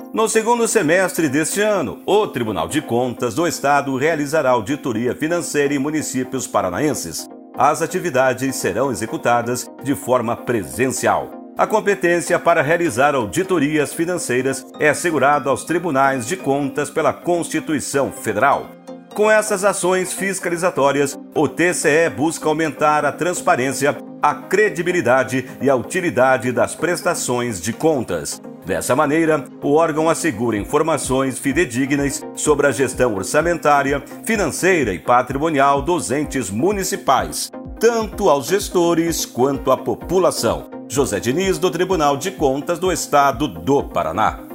No segundo semestre deste ano, o Tribunal de Contas do Estado realizará auditoria financeira em municípios paranaenses. As atividades serão executadas de forma presencial. A competência para realizar auditorias financeiras é assegurada aos tribunais de contas pela Constituição Federal. Com essas ações fiscalizatórias, o TCE busca aumentar a transparência, a credibilidade e a utilidade das prestações de contas. Dessa maneira, o órgão assegura informações fidedignas sobre a gestão orçamentária, financeira e patrimonial dos entes municipais, tanto aos gestores quanto à população. José Diniz, do Tribunal de Contas do Estado do Paraná.